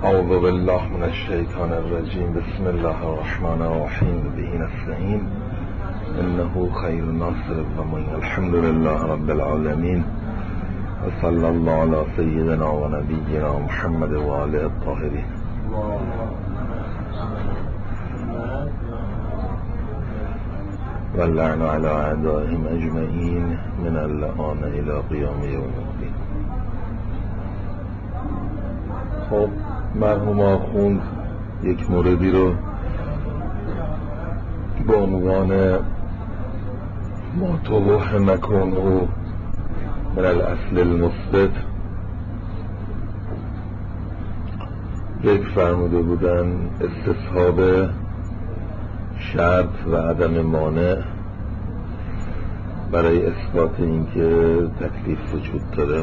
اعوذ بالله من الشیطان الرجیم. بسم الله الرحمن الرحیم. به نستعین انه خیر ناصر و معین. الحمد لله رب العالمین و صلی الله علی سیدنا و نبینا محمد و آله الطاهرین. و اللعن علی اعدائهم اجمعین من اللعان الى قیام یوم الدین. خب مرحوم آخوند یک موردی رو به عنوان ما توهم نکنه من الاصل المثبت ذکر فرموده بودن، استصحاب شرط و عدم مانع برای اثبات اینکه تکلیف وجود داره.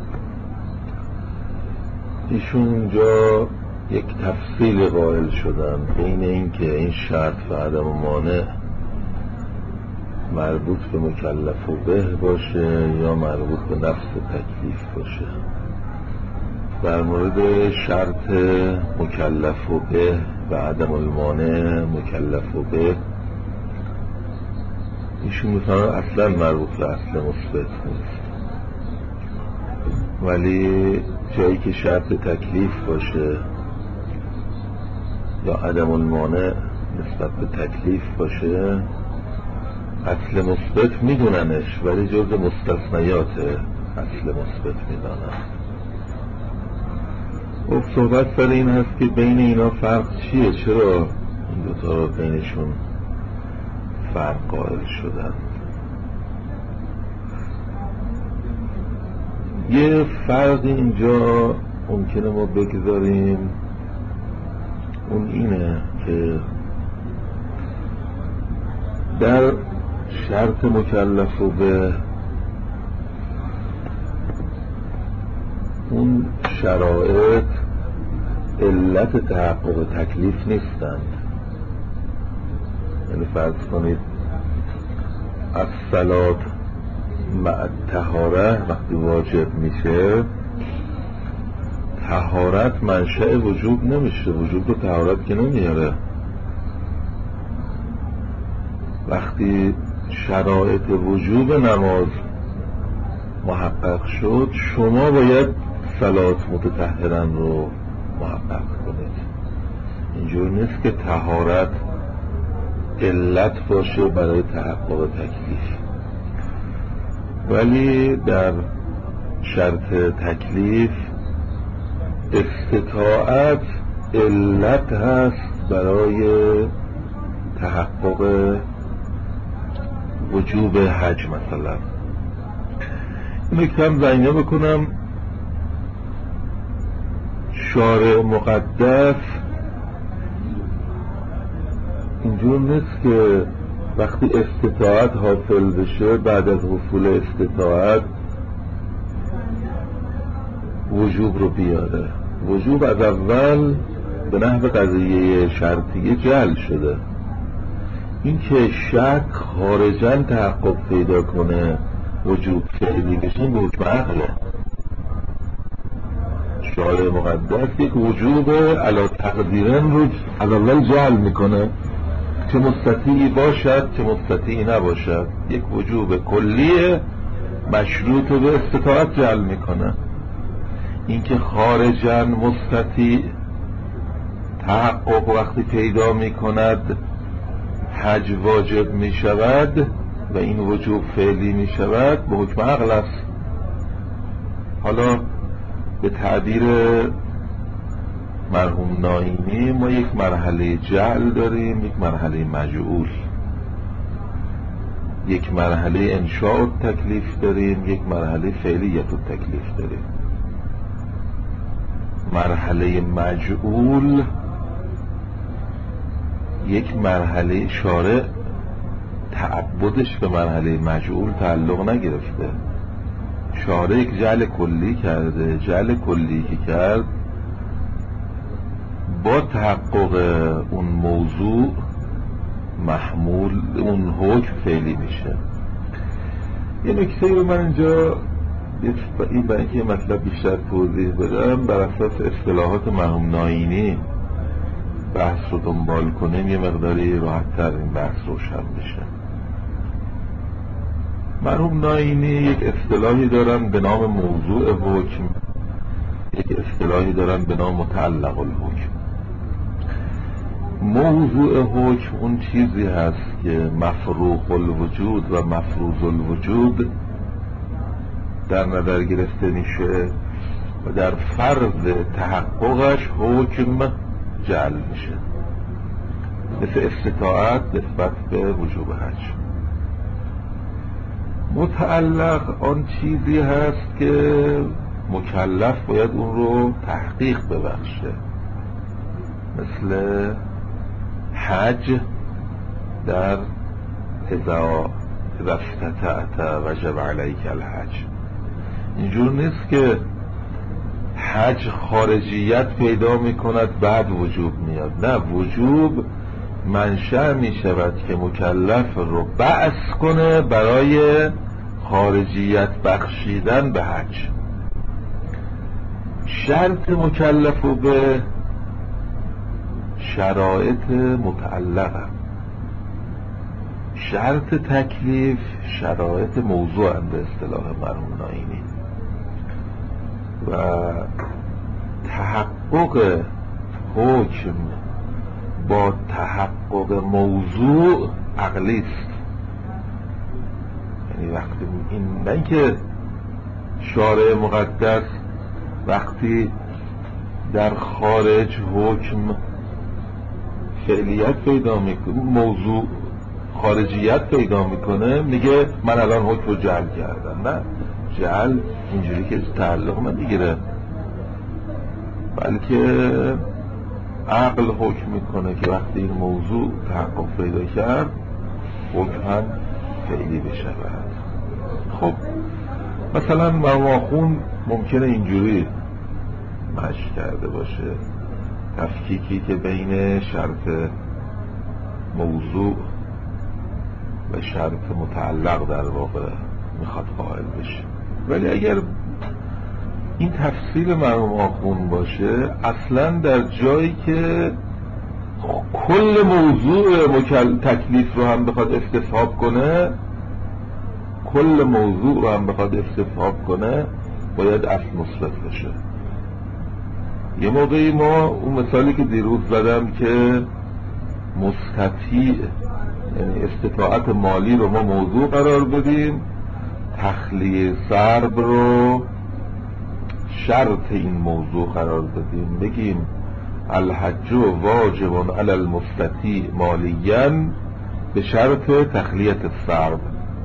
ایشون اونجا یک تفصیل قائل شدن بین اینکه این شرط و عدم مانع مربوط به مکلف و به باشه یا مربوط به نفس تکلیف باشه. در مورد شرط مکلف و به و عدم المانع مکلف و به ایشون مثلا اصلا مربوط به اصل مثبت نیست، ولی جایی که شرط تکلیف باشه یا عدم المانع نسبت به تکلیف باشه اصل مثبت میدوننش، ولی جز مستثنیات اصل مثبت میدانن. و صحبت سر این هست که بین اینا فرق چیه، چرا این دوتا رو بینشون فرق قائل شدن. یه فرق اینجا ممکنه ما بگذاریم، اون اینه که در شرط مکلف و به اون شرایط علت تحقق تکلیف نیستند. یعنی فرض کنید الصلاة مع طهاره وقتی واجب میشه، طهارت منشأ وجوب نمیشه، وجوب رو طهارت که نمیاره. وقتی شرایط وجوب نماز محقق شد، شما باید صلات متطهرن رو محقق کنید. اینجور نیست که طهارت علت باشه برای تحقق تکلیف، ولی در شرط تکلیف استطاعت علت هست برای تحقق وجوب حج. مثلا نکته هم زنیه بکنم، شارع مقدس اینجور نیست که وقتی استطاعت حاصل بشه بعد از حصول استطاعت وجوب رو بیاره. وجوب از اول به نحو قضیه شرطیه جعل شده. این که شک خارجاً تحقق پیدا کنه وجوب فعلی بشه حکم عقله. شارع مقدس یک وجوب علی تقدیرن رو از اول جعل میکنه، چه مستطیعی باشد چه مستطیعی نباشد. یک وجوب کلیه مشروط به استطاعت جعل میکنه. اینکه خارجاً مستطیع تحقق وقتی پیدا میکند حج واجب میشود و این وجوب فعلی میشود به حکم عقل است. حالا به تعبیر مرحوم ناینی ما یک مرحله جعل داریم، یک مرحله مجعول، یک مرحله انشاء تکلیف داریم، یک مرحله فعلیت تکلیف داریم. مرحله مجعول یک مرحله شارع تعبدش به مرحله مجعول تعلق نگرفته. شارع یک جعل کلی کرده، جعل کلی که کرد با تحقق اون موضوع محمول اون حکم فعلی میشه. یه نکته رو من اینجا این برای اینکه مطلب بیشتر توضیح بدم، بر اساس اصطلاحات مرحوم ناینی بحث رو دنبال کنیم یه مقداری راحت تر این بحث روشن بشه. مرحوم ناینی یک اصطلاحی دارن به نام موضوع حکم، یک اصطلاحی دارن به نام متعلق الحکم. موضوع حکم اون چیزی هست که مفروغ الوجود و مفروض الوجود در نظر گرفته میشه و در فرض تحققش حکم جعل میشه، مثل استطاعت نسبت به وجوب حج. متعلق آن چیزی هست که مکلف باید اون رو تحقیق ببخشه، مثل حج در اذا استطعت وجب علیک الحج. اینجور نیست که حج خارجیت پیدا می کند بعد وجوب میاد، نه، وجوب منشأ می شود که مکلف رو بعث کنه برای خارجیت بخشیدن به حج. شرط مکلف رو به شرایط متعلقه، شرط تکلیف شرایط موضوع هم به اصطلاح مرحوم ناینی، و تحقق حکم با تحقق موضوع عقلی است. یعنی وقتی این نه که شارع مقدس وقتی در خارج حکم فعلیت پیدا میکنه، موضوع خارجیت پیدا میکنه، میگه من الان حکم رو جعل کردم. نه، جعل اینجوری که تعلق نمیگیره، بلکه عقل حکم میکنه که وقتی این موضوع تحقق پیدا کرد حکم هم فعلی بشود. خب مثلا مرحوم ممکنه اینجوری مشق کرده باشه، تفکیکی که بین شرط موضوع و شرط متعلق در واقع میخواد قائل بشه. ولی اگر این تفسیر مرحوم آخوند باشه، اصلا در جایی که کل موضوع تکلیف رو هم بخواد استصحاب کنه، کل موضوع رو هم بخواد استصحاب کنه، باید اصل مثبت باشه. یه موقعی ما اون مثالی که دیروز زدم که مستطیع، یعنی استطاعت مالی رو ما موضوع قرار بدیم، تخلیه سرب رو شرط این موضوع قرار بدیم، بگیم الحج واجب علی المستطیع مالیا به شرط تخلیه سرب.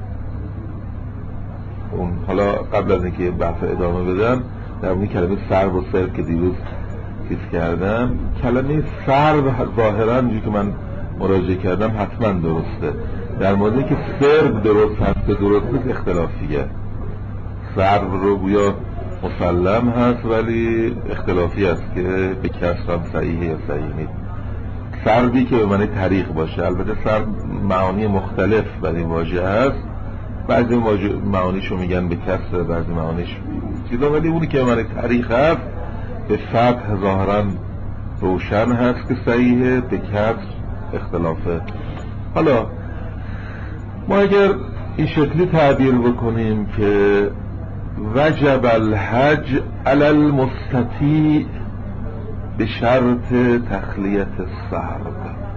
اون حالا قبل از اینکه بحث ادامه بدم در اون کلمه سرب و سرب که دیروز چیز کردم، کلمه سرب ظاهرا اینجوری که من مراجعه کردم حتما درسته، در مورد که سرب درست هست درست نیست اختلافیه. سرب رو گویا مسلم هست ولی اختلافی است که به کسر هم صحیحه یا صحیح نیست. سربی که به معنی طریق باشه، البته سرب معانی مختلف برای این واژه هست، بعضی معانیشو میگن به کسر، بعضی معانیش چیزا، ولی اونی که به معنی طریق هست به فتح ظاهرا روشن هست که صحیحه، به کسر اختلافه. حالا ما اگر این شکلی تعبیر بکنیم که وجب الحج علی المستطیع به شرط تخلیه السرب،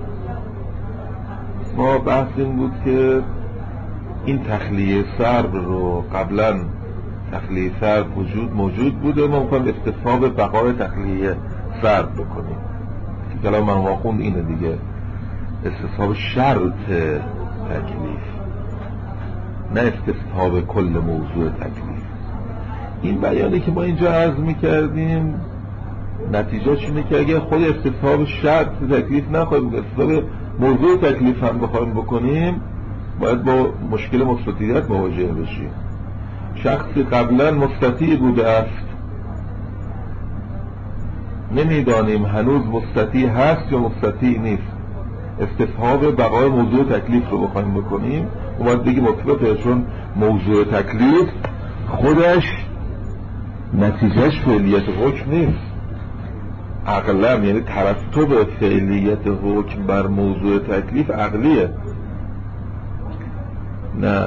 ما بحث این بود که این تخلیه سرب رو قبلا تخلیه سرب موجود بوده، ما میخوایم استصحاب بقای تخلیه سرب بکنیم که کلام مرحوم آخوند اینه دیگه، استصحاب شرط تکلیف، نه استصحاب کل موضوع تکلیف. این بیانی که ما اینجا عرض میکردیم نتیجهش اینه که اگر خود استصحاب شرط تکلیف نخواهیم، استصحاب موضوع تکلیف هم بخوایم بکنیم، باید با مشکل مستطیعیت مواجه بشیم. شخصی قبلا مستطیع بوده است، نمیدانیم هنوز مستطیع هست یا مستطیع نیست، استصحاب بقای موضوع تکلیف رو بخوایم بکنیم، باید بگیم مثبته، چون موضوع تکلیف خودش نتیجهش فعلیت حکم نیست. عقلم یعنی ترتب فعلیت حکم بر موضوع تکلیف عقلیه. نه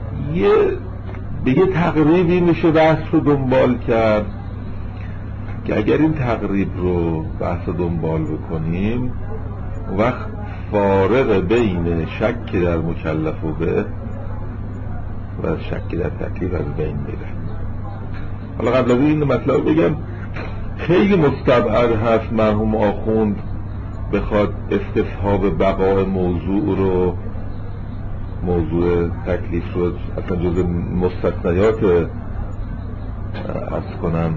به یه تقریبی میشه بحث رو دنبال کرد که اگر این تقریب رو بحث رو دنبال بکنیم وقت فارق بین شک در مکلف و به و شک در تکلیف از بین میره. حالا قبل از این مطلب بگم خیلی مستبعد هست مرحوم آخوند بخواد استصحاب بقای موضوع تکلیف رو اصلا جز مستثنیات عرض کنم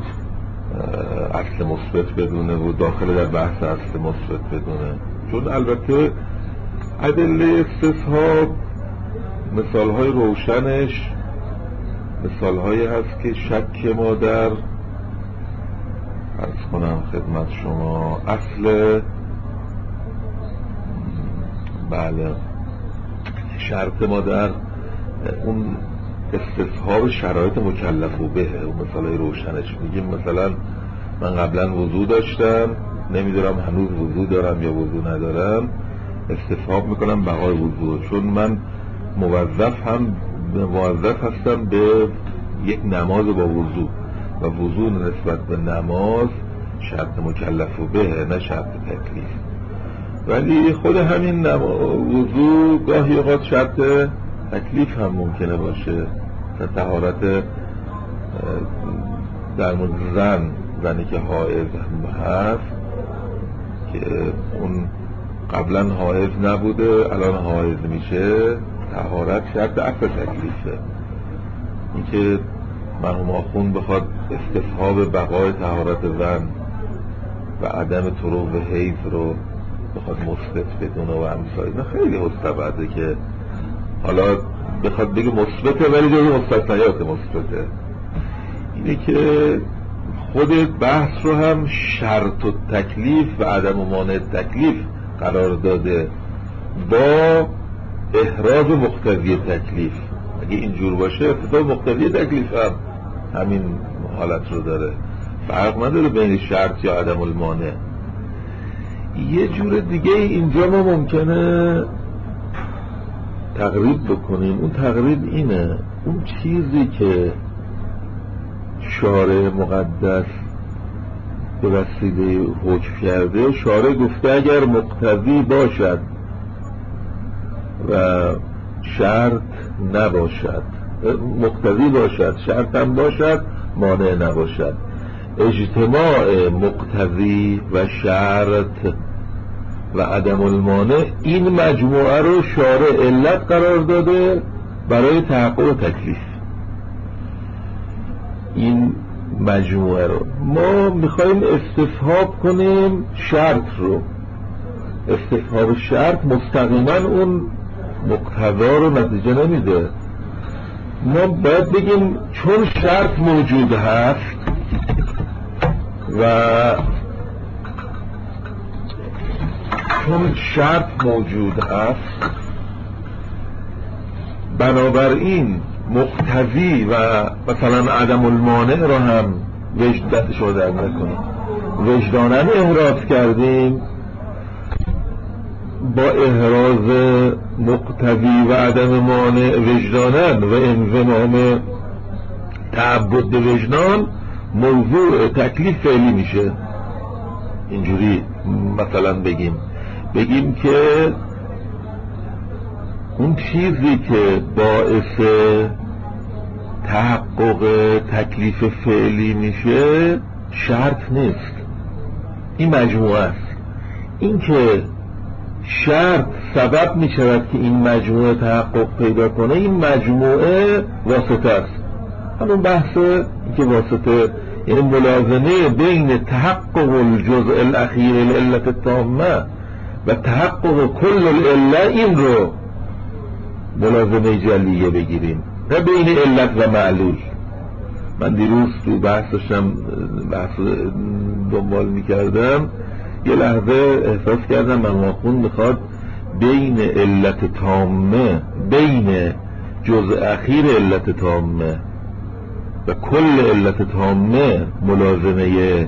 اصل مثبت بدونه و داخل در بحث اصل مثبت بدونه، چون البته ادله استصحاب مثالهای روشنش مثالهایی هست که شک ما در عرض کنم خدمت شما اصل بله شرط ما در اون استصحاب شرایط مکلف و به اون مثالهای روشنش میگیم مثلا من قبلا وضو داشتم نمیدونم هنوز وضو دارم یا وضو ندارم، استصحاب میکنم بقای وضو چون من موظف هستم به یک نماز با وضو و وضو نسبت به نماز شرط مکلف و به نه شرط تکلیف، ولی خود همین وضو گاهی اوقات شرط تکلیف هم ممکنه باشه. طهارت در مورد زنی که حائض هست که اون قبلا حائض نبوده الان حائض میشه، طهارت شرط اصل تکلیفه. این که مرحوم آخوند بخواد استصحاب بقای طهارت زن و عدم طروق و حیض رو بخواد مثبت بدونه و امثال خیلی مستبعده که حالا بخواد بگه مثبته ولی جز مستثنیات مثبته. اینه که خود بحث رو هم شرط و تکلیف و عدم و مانع تکلیف قرار داده با احراز مقتضی تکلیف. اگه اینجور باشه ابتدا مقتضی تکلیف هم همین حالت رو داره، فرق نداره بین شرط یا عدم المانع. یه جور دیگه اینجا ما ممکنه تقریب بکنیم. اون تقریب اینه اون چیزی که شارع مقدس به وسیله حکم کرده شارع گفته اگر مقتضی باشد و شرط نباشد، مقتضی باشد شرط هم باشد مانع نباشد، اجتماع مقتضی و شرط و عدم المانع این مجموعه رو شارع علت قرار داده برای تحقق تکلیف. این مجموعه رو ما میخوایم استصحاب کنیم شرط رو. استصحاب شرط مستقیما اون مقتضا رو نتیجه نمیده. ما باید بگیم چون شرط موجود هست و چون شرط موجود هست بنابراین مقتضی و مثلا عدم المانع رو هم دستش رو در نکنیم وجدانن احراز کردیم، با احراز مقتضی و عدم مانع وجدانن و انضمام تعبد وجدان موضوع تکلیف فعلی میشه. اینجوری مثلا بگیم که اون چیزی که باعث تحقق تکلیف فعلی میشه شرط نیست، این مجموعه است. این که شرط سبب میشود که این مجموعه تحقق پیدا کنه این مجموعه واسطه است. همون بحثه که واسطه یعنی ملازمه بین تحقق الجزء الاخیر العلت التامه و تحقق کل العله، این رو ملازمه جلیه بگیریم نه بین علت و معلول. من دیروز تو بحثشم دنبال میکردم یه لحظه احساس کردم من آخوند میخواد بین علت تامه بین جزء اخیر علت تامه و کل علت تامه ملازمه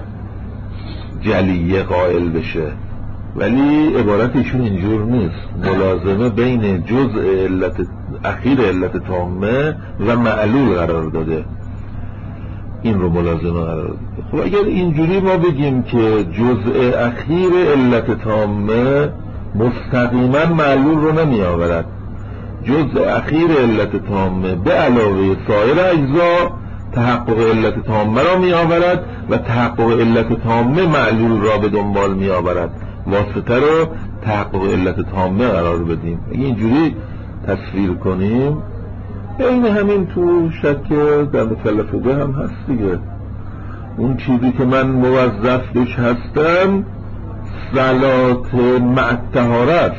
جلیه قائل بشه، ولی عبارت ایشون اینجور نیست. ملازمه بین جزء اخیر علت تامه و معلول قرار داده، این رو ملازمه قرار داده. خب اگر اینجوری ما بگیم که جزء اخیر علت تامه مستقیما معلول رو نمی آورد، جزء اخیر علت تامه به علاوه سایر اجزا تحقق علت تامه را می آورد و تحقق علت تامه معلول را به دنبال می آورد، واسطه رو تحقق علت تامه قرار بدیم. اینجوری تصویر کنیم. این همین تو شک در مثلث به هم هست دیگه. اون چیزی که من موظف بهش هستم صلات مع طهارت،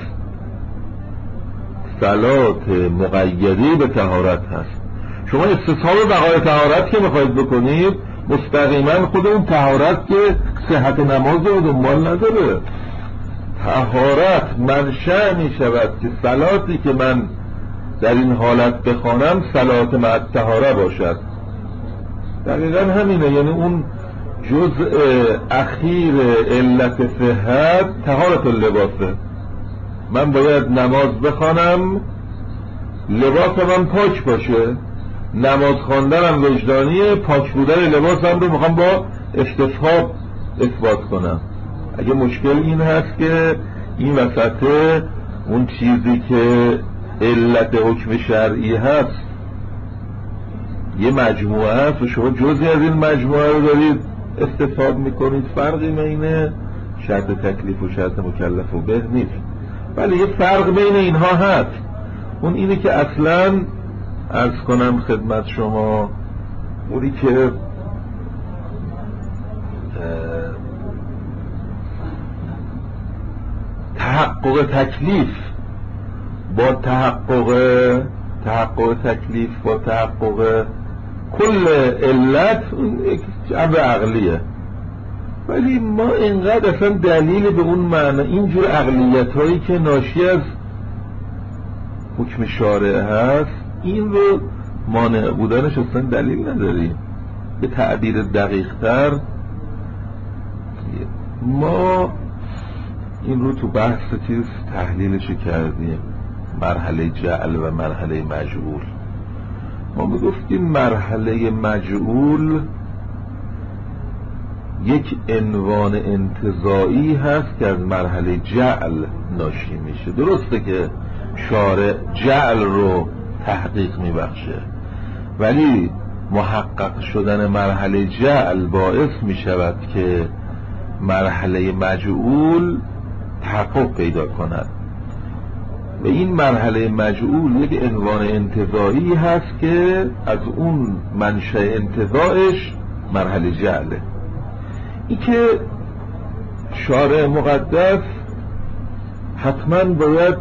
صلات مقیده به طهارت هست. شما استصحاب بقای طهارت که میخواید بکنید مستقیما خود اون طهارت که صحت نماز رو دنبال نداره. طهارت منشأ می شود که صلاتی که من در این حالت بخوانم صلات مع طهاره باشد. دقیقا همینه، یعنی اون جزء اخیر علت صحت طهارت اللباسه. من باید نماز بخوانم لباس من پاک باشه، نماز خواندنم وجدانیه، پاک بودن لباسم رو میخوام با استصحاب اثبات کنم. اگه مشکل این هست که این وسطه اون چیزی که علت حکم شرعی هست یه مجموعه هست و شما جزئی از این مجموعه رو دارید استصحاب میکنید، فرقی بین شرط تکلیف و شرط مکلف و به نیست، ولی یه فرق بین اینها هست. اون اینه که اصلا عرض کنم خدمت شما اونی که تحقق تکلیف با تحقق تکلیف با تحقق کل علت یک امر عقلیه، ولی ما اینقدر اصلا دلیل به اون معنی اینجور عقلیت هایی که ناشی از حکم شارع هست این رو مانع بودنش اصلا دلیل نداریم. به تعبیر دقیق تر ما این رو تو بحث چیز تحلیلش کردیم، مرحله جعل و مرحله مجعول. ما میگفتیم مرحله مجعول یک عنوان انتزاعی هست که از مرحله جعل ناشی میشه. درسته که شارع جعل رو تحقیق میبخشه، ولی محقق شدن مرحله جعل باعث میشود که مرحله مجعول تحقق پیدا کند و این مرحله مجعول یک عنوان انتزاعی هست که از اون منشأ انتزاعش مرحله جعله. این که شارع مقدس حتما باید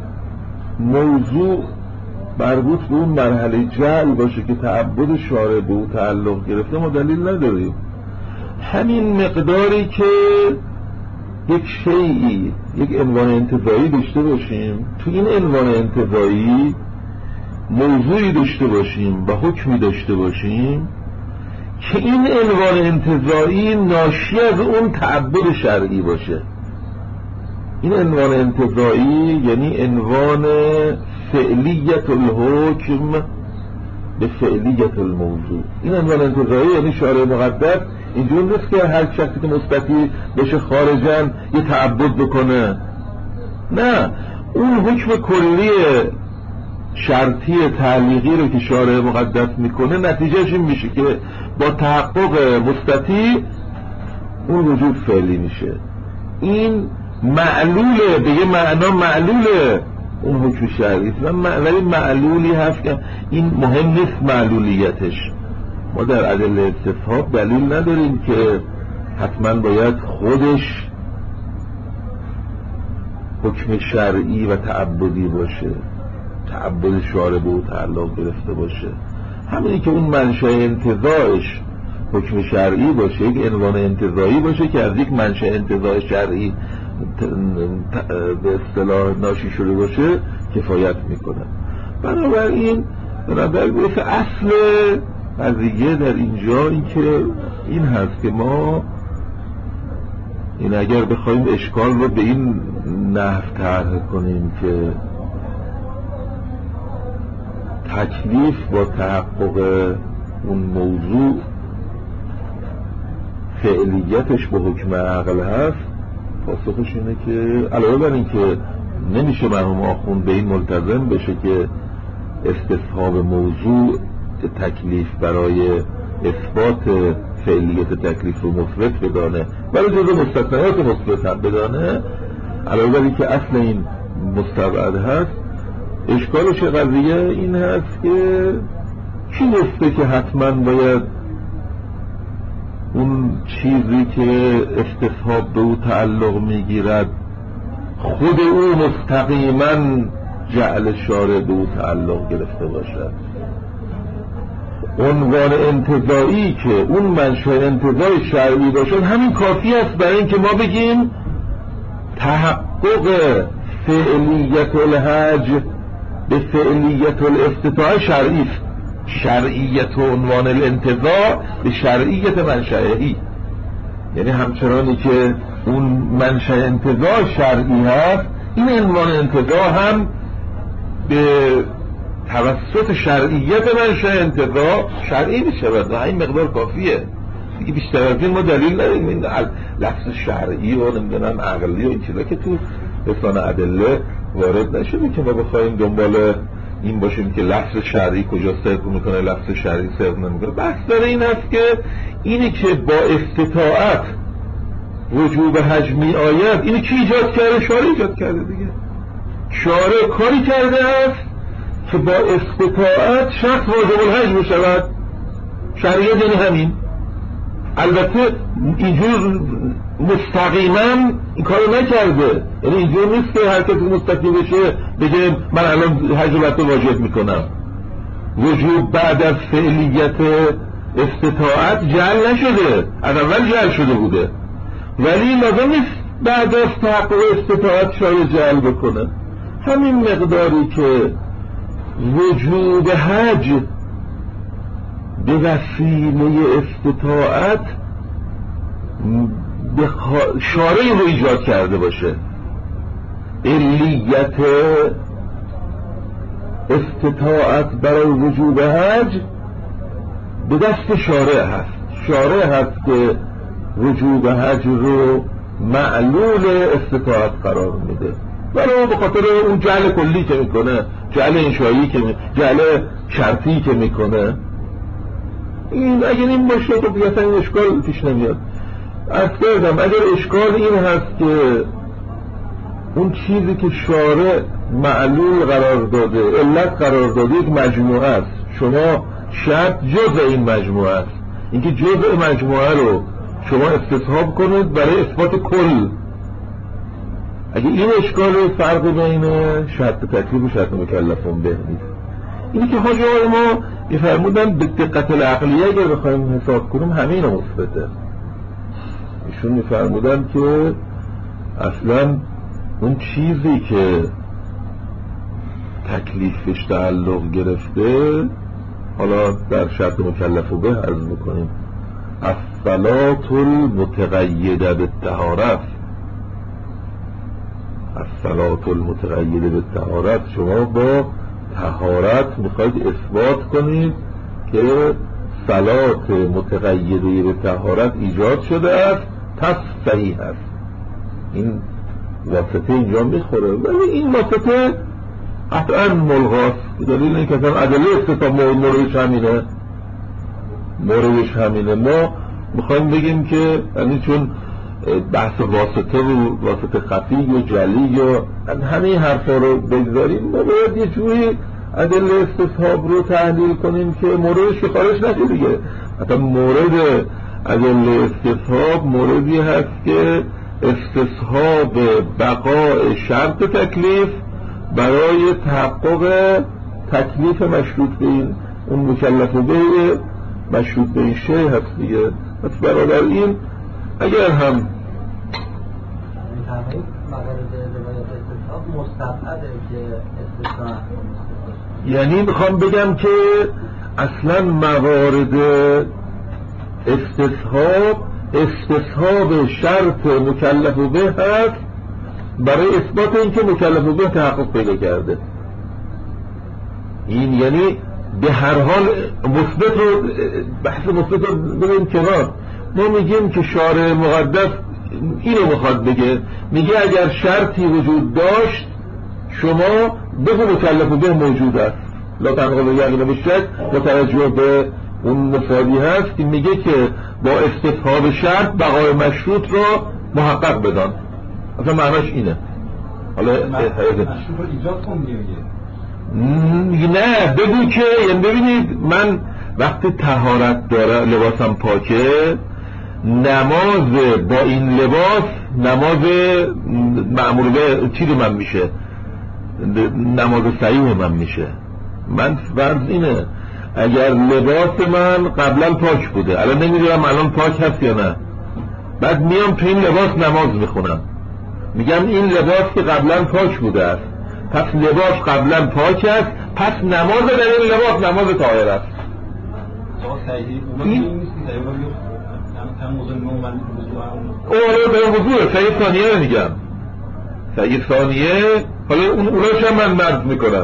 موضوع مربوط به اون مرحله جعل باشه که تعبد شارع به او تعلق گرفته ما دلیل نداریم. همین مقداری که یک شیئی یک عنوان انتزاعی داشته باشیم، تو این عنوان انتزاعی موضوعی داشته باشیم و حکمی داشته باشیم که این عنوان انتزاعی ناشی از اون تعبد شرعی باشه. این عنوان انتزاعی یعنی عنوان فعلیت الحکم به فعلیت الموضوع. این عنوان انتزاعی یعنی شارع مقدس اینجور نیست که هر شخصی که مستطیع بشه خارجاً یه تعبد بکنه، نه، اون حکم کلی شرطی تعلیقی رو که شارع مقدس میکنه نتیجهش این میشه که با تحقق مستطیع اون وجود فعلی میشه. این معلوله، به یه معنا معلوله اون حکم شرعی، ولی معلولی هست که این مهم نیست معلولیتش. ما در ادله استصحاب دلیل نداریم که حتما باید خودش حکم شرعی و تعبدی باشه، تعبد شارع به او تعلق گرفته باشه. همینی که اون منشأ انتزاعش حکم شرعی باشه، یک عنوان انتزاعی باشه که از یک منشأ انتزاع شرعی به اصطلاح ناشی شده باشه کفایت میکنه. بنابراین اصل قضیه در اینجا این هست که ما این اگر بخوایم اشکال رو به این نحو طرح کنیم که تکلیف با تحقق اون موضوع فعلیتش با حکم عقل هست، پاسخش اینه که علاوه بر این که نمیشه مرحوم آخوند به این ملتزم بشه که استصحاب موضوع تکلیف برای اثبات فعلیت تکلیف رو مثبت بدانه ولی جزء مستثنیات مثبت هم بدانه، علاوه بر این که اصل این مستبعد هست، اشکالش قضیه این هست که کی گفته که حتما باید اون چیزی که استصحاب به او تعلق میگیرد خود او مستقیما جعل شارع به او تعلق گرفته باشد؟ عنوان انتزاعی که اون منشأ انتزاع شرعی باشد همین کافی است برای اینکه ما بگیم تحقق فعلیت الحج به فعلیت الاستطاعه شرعی است. شرعیت عنوان الانتزاع به شرعیت منشأهی، یعنی همچنانی که اون منشأ انتزاع شرعی هست، این عنوان انتزاع هم به توسط شرعیت منشأ انتزاع شرعی میشود و این مقدار کافیه دیگه. بیشتر از این ما دلیل نداریم. این لفظ شرعی و نمیدونم عقلی و این چیزا که تو رسان ادله وارد نشده که ما بخوایم دنبال این باشیم که لفظ شرعی کجا صدق میکنه لفظ شرعی صدق نمیکنه. بحث داره این است که اینی که با استطاعت وجوب حج می آید، اینی کی ایجاد کرده؟ شارع ایجاد کرده دیگه. شارع کاری کرده است که با استطاعت شخص واجب الحج می شود. شریعت یعنی همین. البته اینجور مستقیما این کارو نکرده، یعنی اینجور نیست که هر کسی مستقیم بشه بگه من الان حج رو واجب میکنم. وجوب بعد از فعلیت استطاعت جعل نشده، از اول جعل شده بوده، ولی لازم نیست بعد از تحقق استطاعت شارع جعل بکنه. همین مقداری که وجوب حج به وسیله استطاعت شارع رو ایجاد کرده باشه، علیت استطاعت برای وجوب حج به دست شارع هست. شارع هست که وجوب حج رو معلول استطاعت قرار میده، ولی به خاطر اون جعل کلی که میکنه، جعل انشایی که جعل شرطی که میکنه، این اگر این باشه خب دیگه اصلا این اشکال پیش نمیاد. از کردم اگر اشکال این هست که اون چیزی که شارع معلول قرار داده، علت قرار داده، یک مجموعه است، شما شرط جزء این مجموعه است، اینکه جزء مجموعه رو شما استصحاب کنید برای اثبات کل. اگه این اشکال فرق بین شرط تکلیف و شرط مکلفون به نیست. اینی که حاجی آقای ما میفرمودن به دقت العقلیه اگر بخوایم حساب کنیم همین مثبته. ایشون میفرمودن که اصلا اون چیزی که تکلیفش تعلق گرفته، حالا در شرط مکلف و به عرض میکنیم، الصلاة المتقیده بالطهارت. الصلاة المتقیده بالطهارت، شما با طهارت میخواید اثبات کنید که صلات متقیده به طهارت ایجاد شده است، پس صحیح است. این واسطه اینجا میخوره، ولی این واسطه قطعا ملغاست. دلیل این که ادله استثاب موردش همینه. ما میخوایم بگیم که یعنی چون بحث واسطه و واسطه خفی و جلی و همه حرفا رو بگذاریم، ما باید یه جوری ادله استصحاب رو تحلیل کنیم که موردش خارج نشه دیگه. حتی مورد ادله استصحاب موردی هست که استصحاب بقاء شرط تکلیف برای تحقق تکلیف مشروط به این اون مکلف به مشروط به این شیء هست دیگه. پس برادر این اگر هم موارد روایت استصحاب مستبعده که استثناء، یعنی میخوام بگم که اصلا موارد استصحاب شرط مکلف به هست برای اثبات اینکه مکلف به تحقق پیدا کرده. این یعنی به هر حال مثبت رو، بحث مثبت رو ببین کنار. ما میگیم که شارع مقدس اینو میخواد بگه، میگه اگر شرطی وجود داشت شما بگو مکلف به موجود است، لا تنقل یقین به شک با توجه به اون مفادی هست که میگه که با استصحاب شرط بقای مشروط رو محقق بدان. اصلا معناش اینه. حالا مشروط رو ایجاد کن میگه نه بگو که، یعنی ببینید من وقتی طهارت داره لباسم پاکه، نماز با این لباس نماز معمول به چیز من میشه، نماز صحیح من میشه. من فرض اینه اگر لباس من قبلا پاک بوده، الان نمیدونم الان پاک هست یا نه، بعد میام تو این لباس نماز میخونم، میگم این لباس که قبلا پاک بوده است، پس لباس قبلا پاک است، پس نماز در این لباس نماز طاهر است. اولا به وضوع صحیح ثانیه رو میگم، صحیح ثانیه، حالا اولاش هم من مرز میکنم.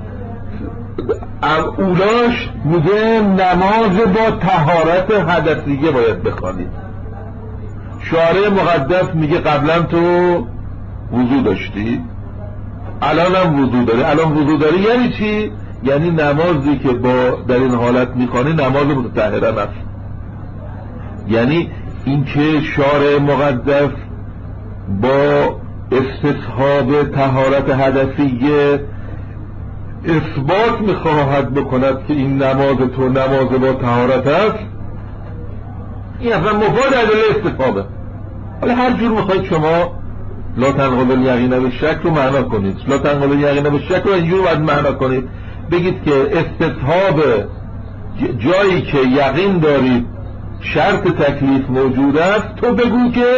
اولاش میگه نماز با طهارت حدثیه باید بخوانید. شارع مقدس میگه قبلا تو وضو داشتی، الان هم وضو داری. الان وضو داری یعنی چی؟ یعنی نمازی که با در این حالت میخوانی نماز متطهره است. یعنی اینکه شارع مقدس با استصحاب طهارت حدثیه اثبات میخواهد بکند که این نماز تو نماز با طهارت است، این اصلا مفاد ادله استصحابه. حالا هر جور میخواید شما لا تنقل الیقین بالشک رو معنا کنید، لا تنقل الیقین بالشک رو اینجور باید معنا کنید، بگید که استصحاب جایی که یقین دارید شرط تکلیف موجود است، تو بگو که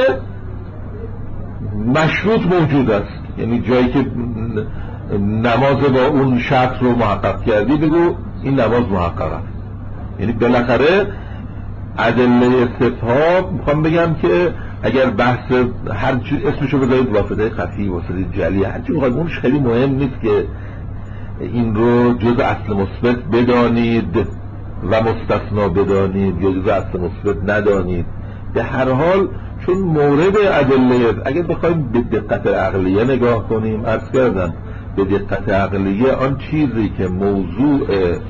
مشروط موجود است، یعنی جایی که نماز با اون شرط رو محقق کردی بگو این نماز محقق است. یعنی بالاخره ادله استصحاب میخوام بگم که اگر بحث هر اسمشو بذارید واسطه خفی، واسطه جلی، هر چی میخواید، اونش خیلی مهم نیست که این رو جز اصل مثبت بدانید و مستثنا بدانید یا جز اصل مثبت ندانید. به هر حال چون مورد ادله، اگر بخوایم به دقت عقلیه نگاه کنیم، عرض کردم به دقت عقلیه آن چیزی که موضوع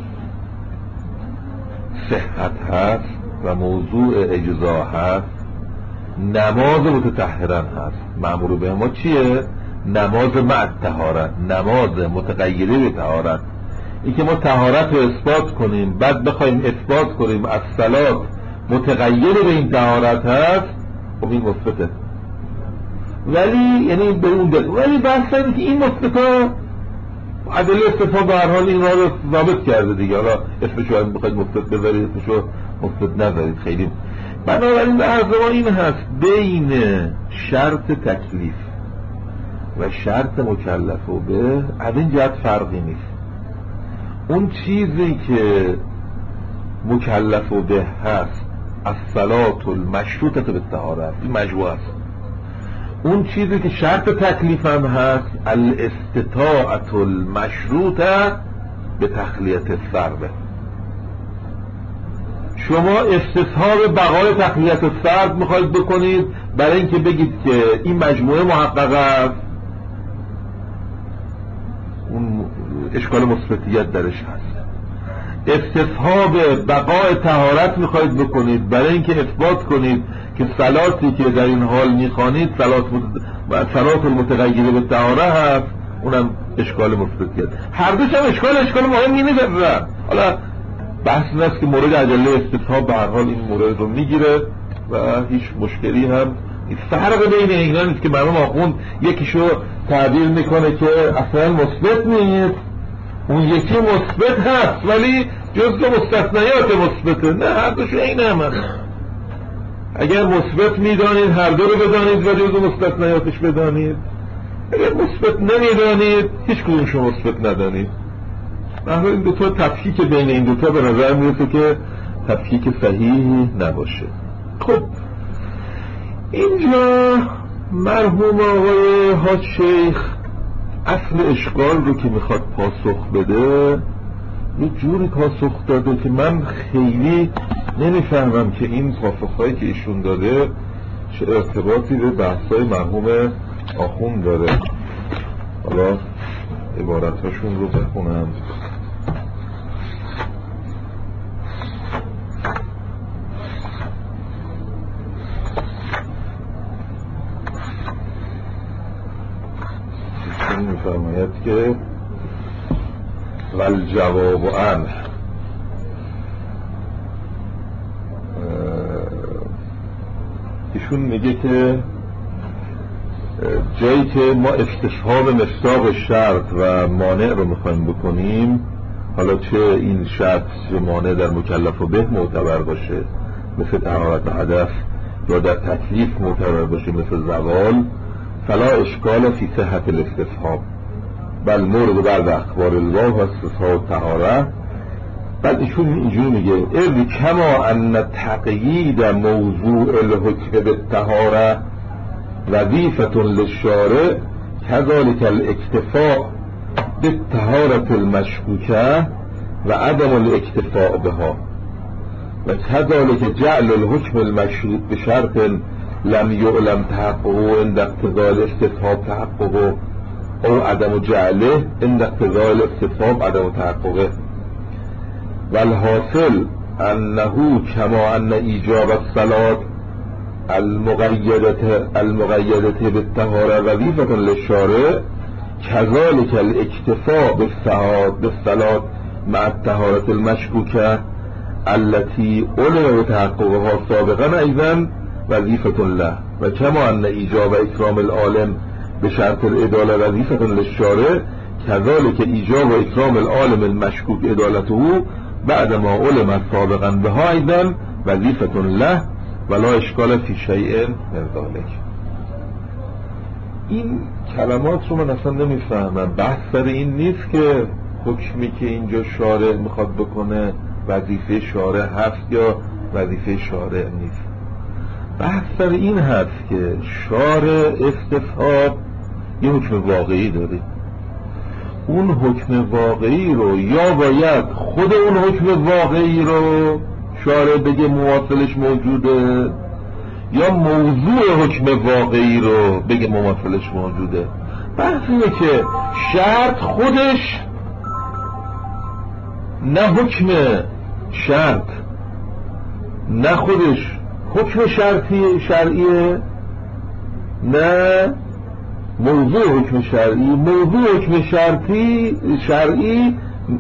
صحت هست و موضوع اجزا هست نماز متطهرن هست. مأمور به ما چیه؟ نماز مع طهارت، نماز متغیره به طهارت. این که ما طهارت رو اثبات کنیم بعد بخوایم اثبات کنیم از صلات متغیر به این طهارت هست، خب این مثبته. ولی یعنی به اون دل، ولی بحث اینه که این مثبتا ادله استثبات به هر حال این رو ثابت کرده دیگه. حالا اسمشو هم بخواید مثبت بذارید، اسمشو مثبت نذارید، خیلی. بنابراین به عرض ما این هست بین شرط تکلیف و شرط مکلف و به از این جهت فرقی نیست. اون چیزی که مکلف و به هست از صلات المشروطه به طهارت، این مجموعه است. اون چیزی که شرط تکلیف هم هست الاستطاعت المشروطه به تخلیت الفرد. شما استصحاب بقای تخلیت الفرد میخواید بکنید برای اینکه بگید که این مجموعه محقق است، اون اشکال مثبتیت درش هست. استصحاب بقای طهارت میخواید بکنید برای اینکه اثبات کنید که صلاتی که در این حال میخوانید صلات المتغیره به طهارت هست، اونم اشکال مثبتیت. هر دوش هم اشکال مهمی نیست. حالا بحث این است که مورد ادله استصحاب به هر حال این مورد رو میگیره و هیچ مشکلی هم فرق بین اینا نیست که مرحوم آخوند یکیشو تعبیر میکنه که اصلا مثبت نیست، اون یکی مثبت هست ولی جزء مستثنیات مثبته. نه، هر دوشو این هم هست. اگر مثبت میدانید هر دو رو بدانید و جزء مستثنیاتش بدانید، اگر مثبت نمیدانید هیچ کدومشو مثبت ندانید. مثلا این دوتا تفکیک بین این دوتا به نظر میرسه که تفکیک صحیحی نباشه. خب اینجا مرحوم آقای حاج شیخ اصل اشکال رو که میخواد پاسخ بده یه جوری پاسخ داده که من خیلی نمیفهمم که این پاسخهایی که ایشون داده چه ارتباطی به بحثای مرحوم آخوند داره. حالا عبارتاشون رو بخونم. ایشون میفرماید که والجواب عنه ایشون میگه که جایی که ما استصحاب مصداق شرط و مانع رو میخوایم بکنیم، حالا چه این شرط چه مانع در مکلف و به معتبر باشه مثل طهارت حدث یا در تکلیف معتبر باشه مثل زوال، فلا اشکال فی صحت الاستصحاب بل مورد بعد اخبار الله و استصحاب طهارت. بعد ایشون اینجور میگه اذ کما ان تقیید موضوع الحکم بالطهارة وظیفة للشارع كذلك الاکتفاء بالطهارة المشکوکة و عدم الاکتفاء بها و كذلك جعل الحكم المشروط بشرط لم يعلم تحققه عند اقتضاء الاستصحاب تحققه او عدم جعله عند اقتضاء الاستصحاب عدم تحققه. والحاصل انه كما ان ایجاب الصلاة المقیدة بالطهارة وظیفة للشارع كذلك الاکتفاء بالصلاة مع الطهارة المشکوکة التي علم بتحققها سابقا ايضا وظیفة له و كما ان ایجاب اکرام العالم بشرط العدالة وظیفة للشارع كذلك ایجاب اکرام العالم المشکوک عدالته بعد ما علم سابقا بها ايضا وظیفة له ولا اشکال فی شیء من ذلک. این کلمات رو من اصلا نمیفهمم. بحث سر این نیست که حکمی که اینجا شارع میخواد بکنه وظیفه شارع هست یا وظیفه شارع نیست. بحث سر این هست که شارع استصحاب یه حکم واقعی داره، اون حکم واقعی رو یا باید خود اون حکم واقعی رو شارع بگه مماثلش موجوده یا موضوع حکم واقعی رو بگه مماثلش موجوده. بحث اینه که شرط خودش نه حکم شرط نه خودش حکم شرعیه نه موضوع حکم شرعی. موضوع حکم شرعی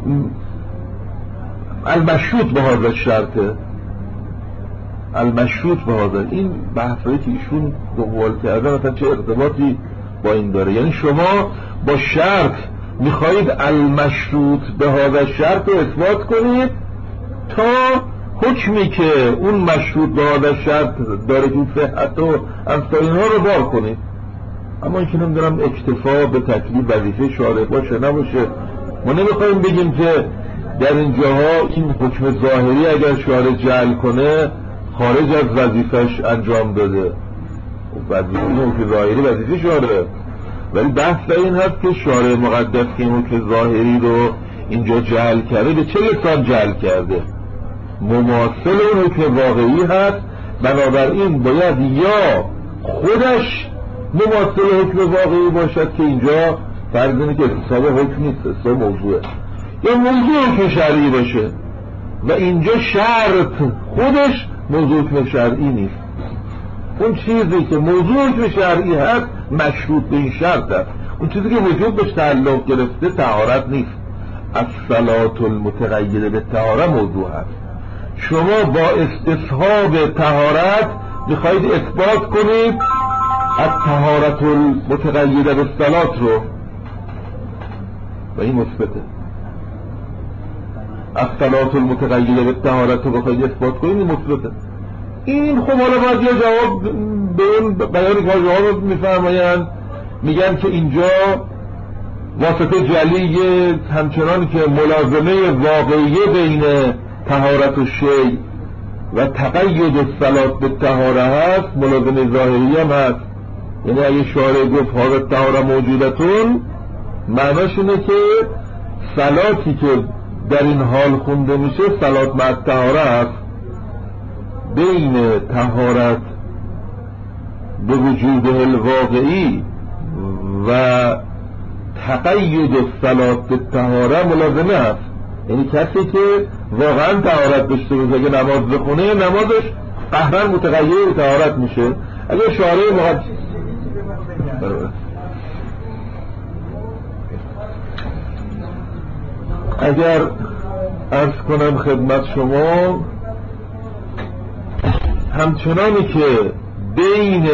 المشروط به هذا شرطه، المشروط به هذا. این بحثایی که ایشون دنبال کردن مثلا چه ارتباطی با این داره؟ یعنی شما با شرط میخواهید المشروط به هذا شرط رو اثبات کنید تا حکمی که اون مشروط به هذا شرط داره که صحت و امثال اینها رو بار کنید. اما این که نمیدونم اکتفا به تکلیف وظیفه شارع باشه نباشه. ما نمیخوایم بگیم که در این جاها این حکم ظاهری اگر شارع جعل کنه خارج از وظیفش انجام داده، وظیفه حکم ظاهری وظیفه شارع. ولی بحث این هست که شارع مقدس که این حکم ظاهری رو اینجا جعل کرده به چه لسان جعل کرده؟ مماثل اون حکم واقعی هست، بنابراین باید یا خودش مماثل حکم واقعی باشد که اینجا فرض اینه که استصحاب حکم نیست، استصحاب موضوعه، یا موضوع حکم شرعی باشه و اینجا شرط خودش موضوع حکم شرعی نیست. اون چیزی که موضوع حکم شرعی هست مشروط به این شرط هست. اون چیزی که وجود بهش تعلق گرفته طهارت نیست. الصلاة المتقیده به طهارت موضوع هست. شما با استصحاب طهارت میخواید اثبات کنید الطهارت المتقیده به صلات رو و این مثبته. الصلاة المتقیده به طهارت رو بخواید اثبات کنید این مثبته. این خب حالا باید یه جواب به اون بیانی که جواب میفرمایند، میگن که اینجا واسطه جلی همچنان که ملازمه واقعیه بین طهارت و شی و تقید الصلاة به طهاره هست، ملازمه ظاهری هم هست. یعنی اگه شارع گفت حاضر طهاره موجودتون، معناش اینه که صلاتی که در این حال خونده میشه صلات مع طهاره هست. بین طهارت به وجود الواقعی و تقید الصلاة به طهاره ملازمه هست. یعنی کسی که واقعا طهارت داشته باشه اگه نماز بخونه، نمازش قهرا متغیر به طهارت میشه. اگه شارع اگر عرض کنم خدمت شما، همچنانی که بین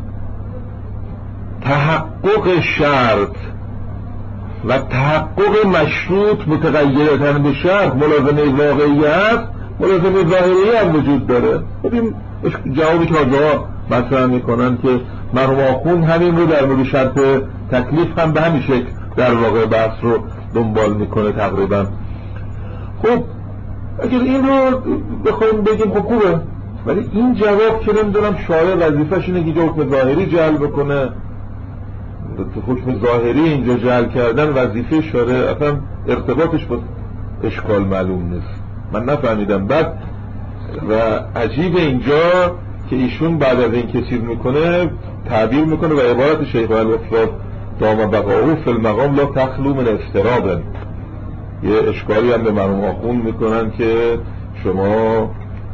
تحقق شرط و تحقق مشروط متغیرتن به شرط ملازمه واقعی هست، ملازمه ظاهری هم وجود داره. ببین جوابی که آجاها مطرح میکنن که مرحوم آخوند همین رو در مورد شرط تکلیف هم به همین شکل در واقع بحث رو دنبال میکنه تقریبا. خب اگر این رو بخوایم بگیم خب خوبه، ولی این جواب که نمیدونم شارع وظیفه‌ش اینه که حکم ظاهری جعل بکنه. حکم ظاهری اینجا جعل کردن وظیفه شارع اصلا ارتباطش با اشکال معلوم نیست، من نفهمیدم. بعد و عجیب اینجا که ایشون بعد از این که چیز میکنه تعبیر میکنه و عبارت شیخ الاسلام دام بقاؤه فی المقام لا تخلو من اضطراب. یه اشکالی هم به مرحوم آخوند میکنن که شما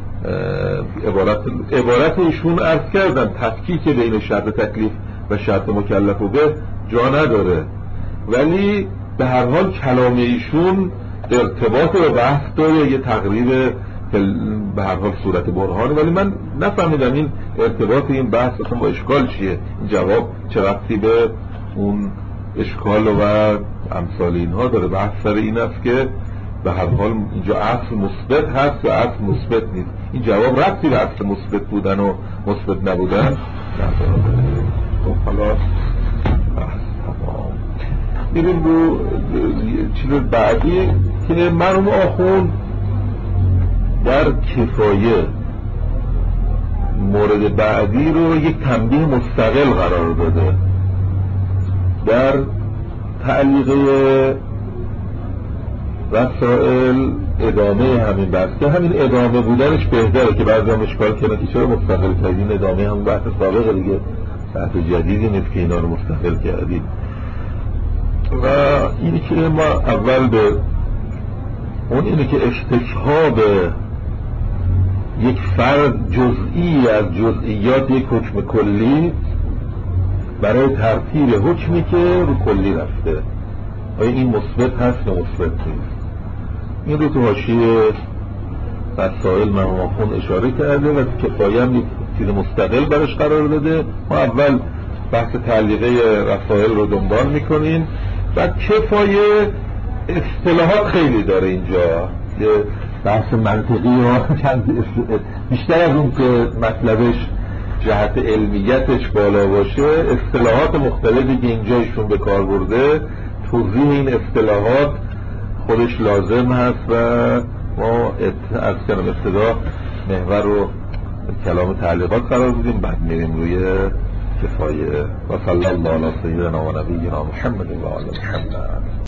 عبارت ایشون عرض کردن تفکیک بین شرط تکلیف و شرط مکلف و به جا نداره، ولی به هر حال کلام ایشون ارتباط و بحث داره، یه تقریب به هر حال صورت برهانه، ولی من نفهمیدم این ارتباط این بحث اصلا با اشکال چیه. این جواب چه ربطی به اون اشکال و امثال اینها داره؟ بحث سر این است که به هر حال اینجا اصل مثبت هست و اصل مثبت نیست. این جواب ربطی به اصل مثبت بودن و مثبت نبودن نداره. خب حالا میریم رو چیز بعدی که مرحوم آخوند در کفایه مورد بعدی رو یک تنبیه مستقل قرار داده. در تعلیقه رسائل ادامه همین بحث که همین ادامه بودنش بهتره که بعضی هم اشکال کنه که چرا مستقل کردین، ادامه همون بحث سابقه دیگه، بحث جدیدی نیست که اینا رو مستقل کردیم. و اینی که ما اول به اون اینه که استشهاب یک فرد جزئی از جزئیات یک حکم کلی برای ترتیب حکمی که رو کلی رفته، آیا این مثبت هست یا مثبت نیست؟ این رو تو حاشیه رسائل مرحوم آخوند اشاره کرده و کفایه هم یک چیز مستقل برش قرار داده. ما اول بحث تعلیقه رسائل رو دنبال میکنیم و کفایه اصطلاحات خیلی داره اینجا، یه بحث منطقی و بیشتر از اون که مطلبش جهت علمیتش بالا باشه، اصطلاحات مختلفی که اینجا ایشون به کار برده، توضیح این اصطلاحات خودش لازم هست و ما از کنم ابتدا محور رو کلام تعلیقات قرار بدیم، بعد میریم روی کفایه. و صلی الله علی سیدنا و نبینا محمد و آل محمد.